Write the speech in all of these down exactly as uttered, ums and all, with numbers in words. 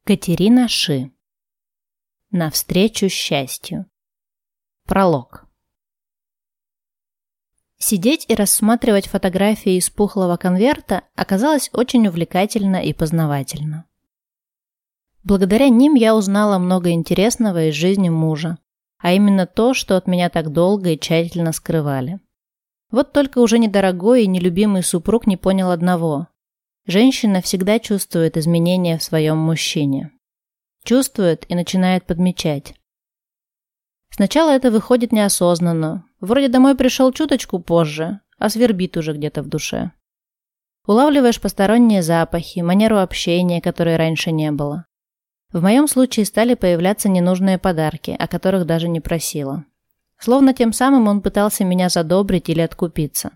Катерина Ши. Навстречу счастью. Пролог. Сидеть и рассматривать фотографии из пухлого конверта оказалось очень увлекательно и познавательно. Благодаря ним я узнала много интересного из жизни мужа, а именно то, что от меня так долго и тщательно скрывали. Вот только уже недорогой и нелюбимый супруг не понял одного. Женщина всегда чувствует изменения в своем мужчине. Чувствует и начинает подмечать. Сначала это выходит неосознанно. Вроде домой пришел чуточку позже, а свербит уже где-то в душе. Улавливаешь посторонние запахи, манеру общения, которой раньше не было. В моем случае стали появляться ненужные подарки, о которых даже не просила. Словно тем самым он пытался меня задобрить или откупиться.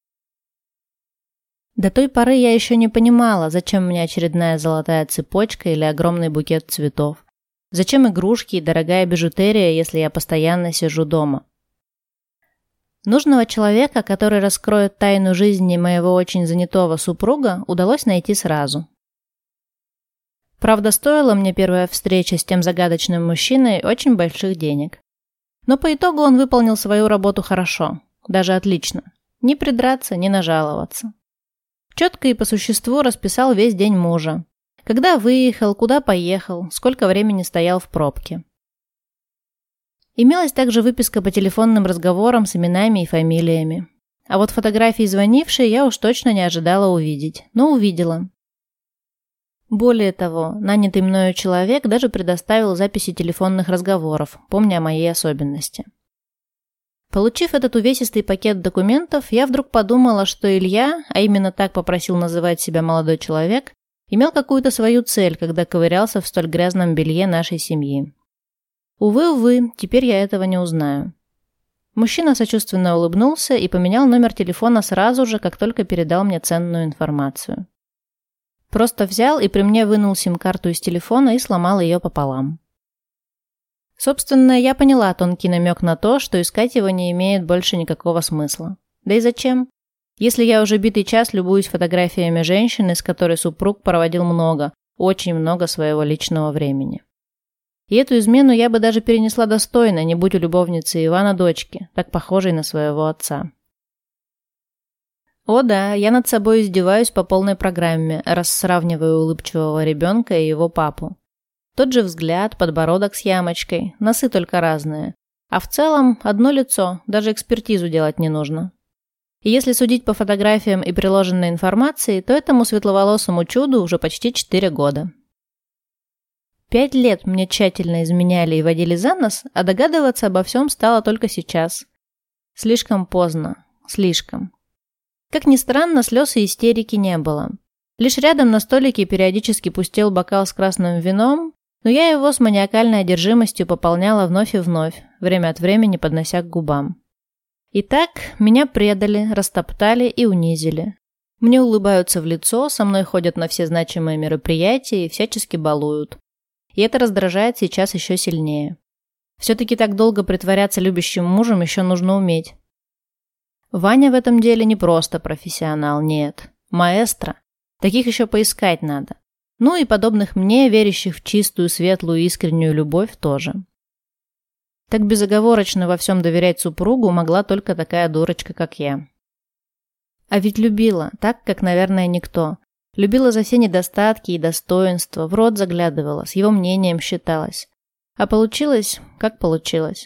До той поры я еще не понимала, зачем мне очередная золотая цепочка или огромный букет цветов. Зачем игрушки и дорогая бижутерия, если я постоянно сижу дома. Нужного человека, который раскроет тайну жизни моего очень занятого супруга, удалось найти сразу. Правда, стоила мне первая встреча с тем загадочным мужчиной очень больших денег. Но по итогу он выполнил свою работу хорошо, даже отлично. Ни придраться, ни нажаловаться. Четко и по существу расписал весь день мужа. Когда выехал, куда поехал, сколько времени стоял в пробке. Имелась также выписка по телефонным разговорам с именами и фамилиями. А вот фотографии звонившей я уж точно не ожидала увидеть, но увидела. Более того, нанятый мною человек даже предоставил записи телефонных разговоров, помня о моей особенности. Получив этот увесистый пакет документов, я вдруг подумала, что Илья, а именно так попросил называть себя молодой человек, имел какую-то свою цель, когда ковырялся в столь грязном белье нашей семьи. Увы, увы, теперь я этого не узнаю. Мужчина сочувственно улыбнулся и поменял номер телефона сразу же, как только передал мне ценную информацию. Просто взял и при мне вынул сим-карту из телефона и сломал ее пополам. Собственно, я поняла тонкий намек на то, что искать его не имеет больше никакого смысла. Да и зачем? Если я уже битый час любуюсь фотографиями женщины, с которой супруг проводил много, очень много своего личного времени. И эту измену я бы даже перенесла достойно, не будь у любовницы Ивана дочки, так похожей на своего отца. О да, я над собой издеваюсь по полной программе, раз сравниваю улыбчивого ребенка и его папу. Тот же взгляд, подбородок с ямочкой, носы только разные. А в целом одно лицо, даже экспертизу делать не нужно. И если судить по фотографиям и приложенной информации, то этому светловолосому чуду уже почти четыре года. Пять лет мне тщательно изменяли и водили за нос, а догадываться обо всем стало только сейчас. Слишком поздно. Слишком. Как ни странно, слез и истерики не было. Лишь рядом на столике периодически пустел бокал с красным вином, но я его с маниакальной одержимостью пополняла вновь и вновь, время от времени поднося к губам. Итак, меня предали, растоптали и унизили. Мне улыбаются в лицо, со мной ходят на все значимые мероприятия и всячески балуют. И это раздражает сейчас еще сильнее. Все-таки так долго притворяться любящим мужем еще нужно уметь. Ваня в этом деле не просто профессионал, нет. Маэстро. Таких еще поискать надо. Ну и подобных мне, верящих в чистую, светлую, искреннюю любовь, тоже. Так безоговорочно во всем доверять супругу могла только такая дурочка, как я. А ведь любила, так, как, наверное, никто. Любила за все недостатки и достоинства, в рот заглядывала, с его мнением считалась. А получилось, как получилось.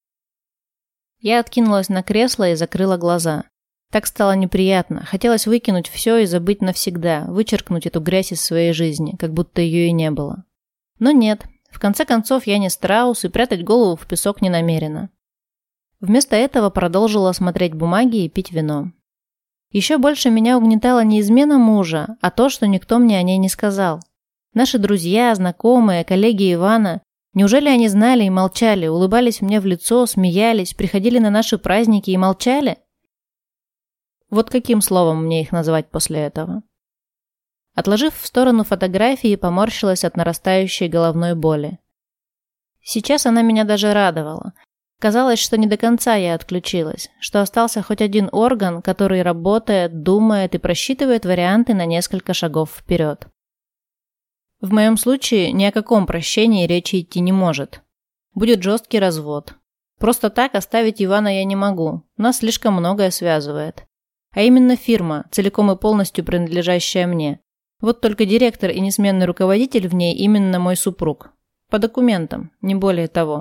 Я откинулась на кресло и закрыла глаза. Так стало неприятно. Хотелось выкинуть все и забыть навсегда, вычеркнуть эту грязь из своей жизни, как будто ее и не было. Но нет. В конце концов, я не страус и прятать голову в песок не намерена. Вместо этого продолжила смотреть бумаги и пить вино. Еще больше меня угнетала не измена мужа, а то, что никто мне о ней не сказал. Наши друзья, знакомые, коллеги Ивана, неужели они знали и молчали, улыбались мне в лицо, смеялись, приходили на наши праздники и молчали? Вот каким словом мне их назвать после этого? Отложив в сторону фотографии, поморщилась от нарастающей головной боли. Сейчас она меня даже радовала. Казалось, что не до конца я отключилась, что остался хоть один орган, который работает, думает и просчитывает варианты на несколько шагов вперед. В моем случае ни о каком прощении речи идти не может. Будет жесткий развод. Просто так оставить Ивана я не могу, нас слишком многое связывает. А именно фирма, целиком и полностью принадлежащая мне. Вот только директор и несменный руководитель в ней именно мой супруг. По документам, не более того.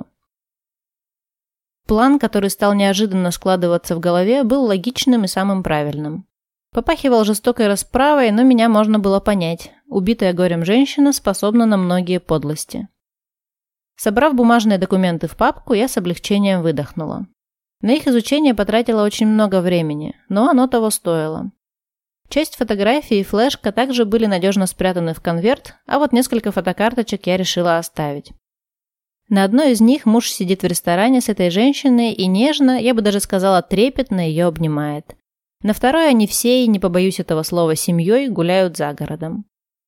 План, который стал неожиданно складываться в голове, был логичным и самым правильным. Попахивал жестокой расправой, но меня можно было понять. Убитая горем женщина способна на многие подлости. Собрав бумажные документы в папку, я с облегчением выдохнула. На их изучение потратила очень много времени, но оно того стоило. Часть фотографий и флешка также были надежно спрятаны в конверт, а вот несколько фотокарточек я решила оставить. На одной из них муж сидит в ресторане с этой женщиной и нежно, я бы даже сказала трепетно, ее обнимает. На второй они всей, не побоюсь этого слова, семьей гуляют за городом.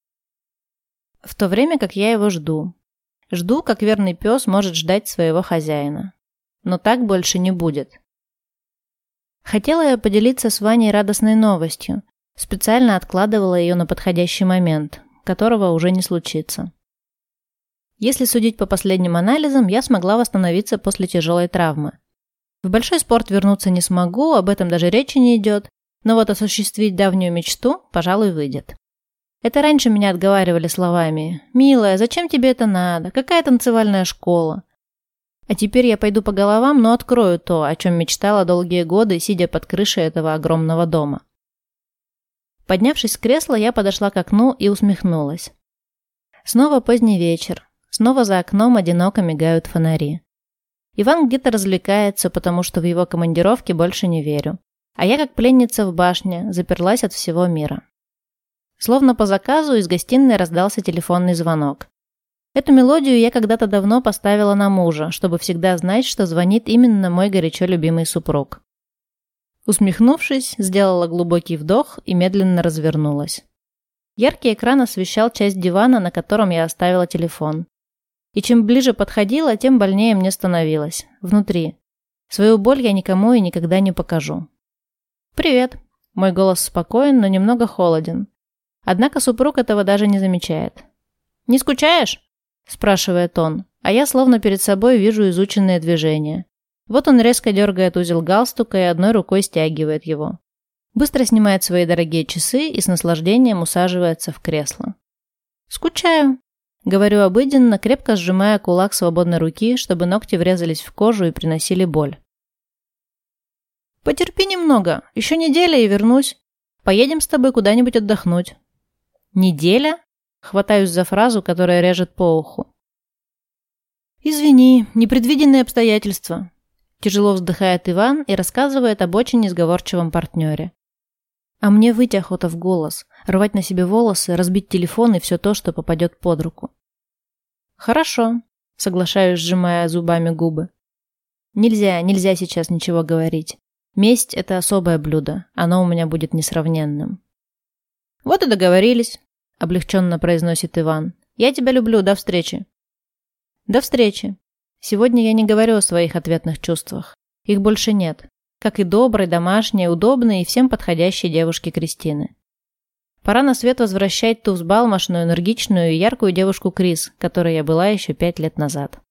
В то время как я его жду. Жду, как верный пес может ждать своего хозяина. Но так больше не будет. Хотела я поделиться с Ваней радостной новостью. Специально откладывала ее на подходящий момент, которого уже не случится. Если судить по последним анализам, я смогла восстановиться после тяжелой травмы. В большой спорт вернуться не смогу, об этом даже речи не идет, но вот осуществить давнюю мечту, пожалуй, выйдет. Это раньше меня отговаривали словами: «Милая, зачем тебе это надо? Какая танцевальная школа?» А теперь я пойду по головам, но открою то, о чем мечтала долгие годы, сидя под крышей этого огромного дома. Поднявшись с кресла, я подошла к окну и усмехнулась. Снова поздний вечер. Снова за окном одиноко мигают фонари. Иван где-то развлекается, потому что в его командировке больше не верю. А я, как пленница в башне, заперлась от всего мира. Словно по заказу из гостиной раздался телефонный звонок. Эту мелодию я когда-то давно поставила на мужа, чтобы всегда знать, что звонит именно мой горячо любимый супруг. Усмехнувшись, сделала глубокий вдох и медленно развернулась. Яркий экран освещал часть дивана, на котором я оставила телефон. И чем ближе подходила, тем больнее мне становилось. Внутри. Свою боль я никому и никогда не покажу. «Привет». Мой голос спокоен, но немного холоден. Однако супруг этого даже не замечает. «Не скучаешь?» – спрашивает он, а я словно перед собой вижу изученные движения. Вот он резко дергает узел галстука и одной рукой стягивает его. Быстро снимает свои дорогие часы и с наслаждением усаживается в кресло. «Скучаю», – говорю обыденно, крепко сжимая кулак свободной руки, чтобы ногти врезались в кожу и приносили боль. «Потерпи немного, еще неделя и вернусь. Поедем с тобой куда-нибудь отдохнуть». «Неделя?» – хватаюсь за фразу, которая режет по уху. «Извини, непредвиденные обстоятельства», – тяжело вздыхает Иван и рассказывает об очень несговорчивом партнере. А мне выть охота в голос, рвать на себе волосы, разбить телефон и все то, что попадет под руку. «Хорошо», – соглашаюсь, сжимая зубами губы. «Нельзя, нельзя сейчас ничего говорить. Месть – это особое блюдо, оно у меня будет несравненным». «Вот и договорились», – облегченно произносит Иван. «Я тебя люблю, до встречи». «До встречи. Сегодня я не говорю о своих ответных чувствах. Их больше нет. Как и доброй, домашней, удобной и всем подходящей девушке Кристины. Пора на свет возвращать ту взбалмошную, энергичную и яркую девушку Крис, которой я была еще пять лет назад».